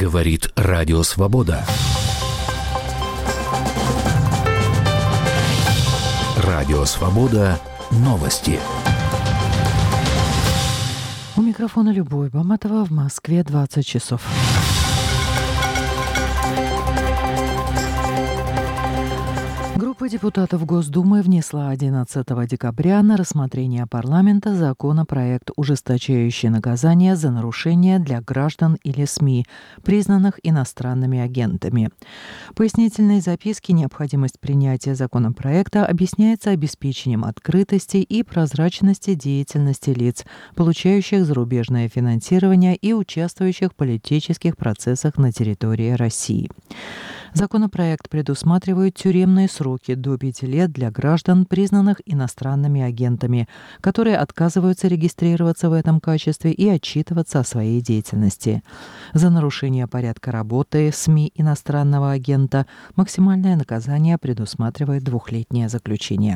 Говорит Радио Свобода. Радио Свобода. Новости. У микрофона Любовь Баматова, в Москве 20 часов. Группа депутатов Госдумы внесла 11 декабря на рассмотрение парламента законопроект, ужесточающий наказания за нарушения для граждан или СМИ, признанных иностранными агентами. В пояснительной записке необходимость принятия законопроекта объясняется обеспечением открытости и прозрачности деятельности лиц, получающих зарубежное финансирование и участвующих в политических процессах на территории России. Законопроект предусматривает тюремные сроки до 5 лет для граждан, признанных иностранными агентами, которые отказываются регистрироваться в этом качестве и отчитываться о своей деятельности. За нарушение порядка работы СМИ иностранного агента максимальное наказание предусматривает 2-летнее заключение.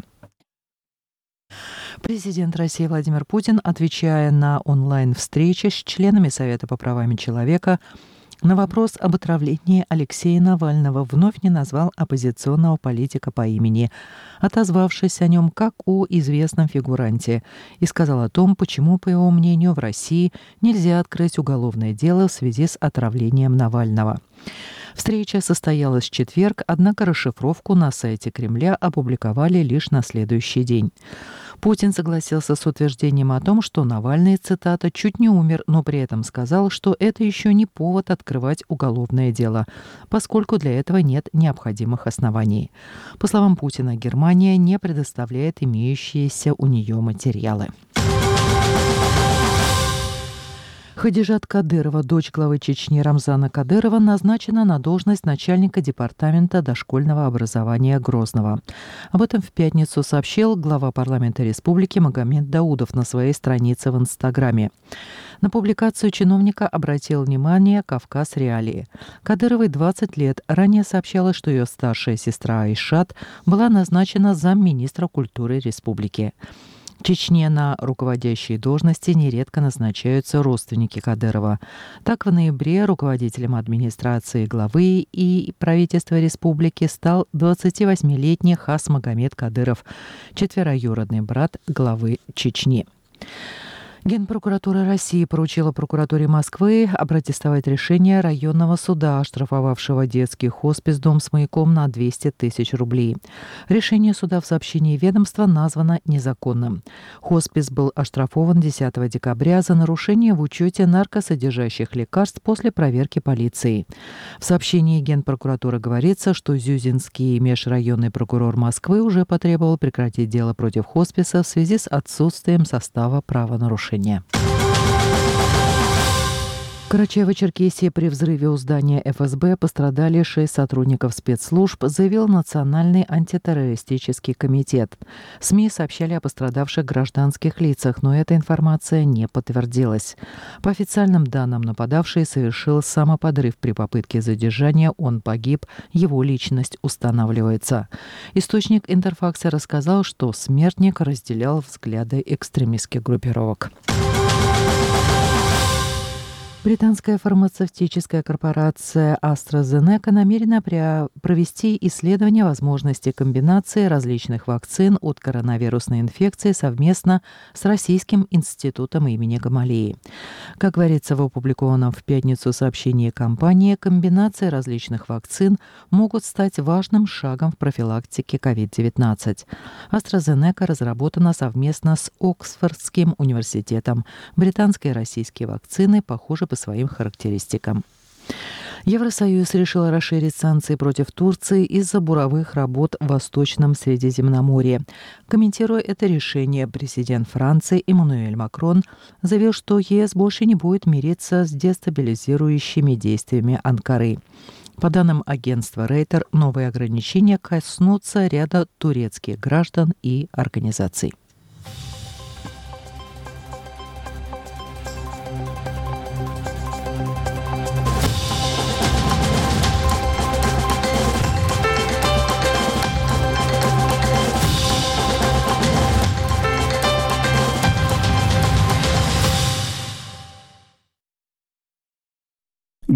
Президент России Владимир Путин, отвечая на онлайн-встрече с членами Совета по правам человека, на вопрос об отравлении Алексея Навального вновь не назвал оппозиционного политика по имени, отозвавшись о нем как о известном фигуранте, и сказал о том, почему, по его мнению, в России нельзя открыть уголовное дело в связи с отравлением Навального. Встреча состоялась в четверг, однако расшифровку на сайте Кремля опубликовали лишь на следующий день. Путин согласился с утверждением о том, что Навальный, цитата, «чуть не умер», но при этом сказал, что это еще не повод открывать уголовное дело, поскольку для этого нет необходимых оснований. По словам Путина, Германия не предоставляет имеющиеся у нее материалы. Хадижат Кадырова, дочь главы Чечни Рамзана Кадырова, назначена на должность начальника департамента дошкольного образования Грозного. Об этом в пятницу сообщил глава парламента республики Магомед Даудов на своей странице в Инстаграме. На публикацию чиновника обратил внимание «Кавказ Реалии». Кадыровой 20 лет. Ранее сообщалось, что ее старшая сестра Айшат была назначена замминистра культуры республики. В Чечне на руководящие должности нередко назначаются родственники Кадырова. Так, в ноябре руководителем администрации главы и правительства республики стал 28-летний Хас Магомед Кадыров, четвероюродный брат главы Чечни. Генпрокуратура России поручила прокуратуре Москвы опротестовать решение районного суда, оштрафовавшего детский хоспис «Дом с маяком» на 200 тысяч рублей. Решение суда в сообщении ведомства названо незаконным. Хоспис был оштрафован 10 декабря за нарушение в учете наркосодержащих лекарств после проверки полицией. В сообщении Генпрокуратуры говорится, что Зюзинский межрайонный прокурор Москвы уже потребовал прекратить дело против хосписа в связи с отсутствием состава правонарушения. В Карачаево-Черкесии при взрыве у здания ФСБ пострадали 6 сотрудников спецслужб, заявил Национальный антитеррористический комитет. СМИ сообщали о пострадавших гражданских лицах, но эта информация не подтвердилась. По официальным данным, нападавший совершил самоподрыв при попытке задержания, он погиб, его личность устанавливается. Источник Интерфакса рассказал, что смертник разделял взгляды экстремистских группировок. Британская фармацевтическая корпорация AstraZeneca намерена провести исследование возможности комбинации различных вакцин от коронавирусной инфекции совместно с Российским институтом имени Гамалеи. Как говорится в опубликованном в пятницу сообщении компании, комбинации различных вакцин могут стать важным шагом в профилактике COVID-19. AstraZeneca разработана совместно с Оксфордским университетом. Британские и российские вакцины похожи по своим характеристикам. Евросоюз решил расширить санкции против Турции из-за буровых работ в Восточном Средиземноморье. Комментируя это решение, президент Франции Эммануэль Макрон заявил, что ЕС больше не будет мириться с дестабилизирующими действиями Анкары. По данным агентства Рейтер, новые ограничения коснутся ряда турецких граждан и организаций.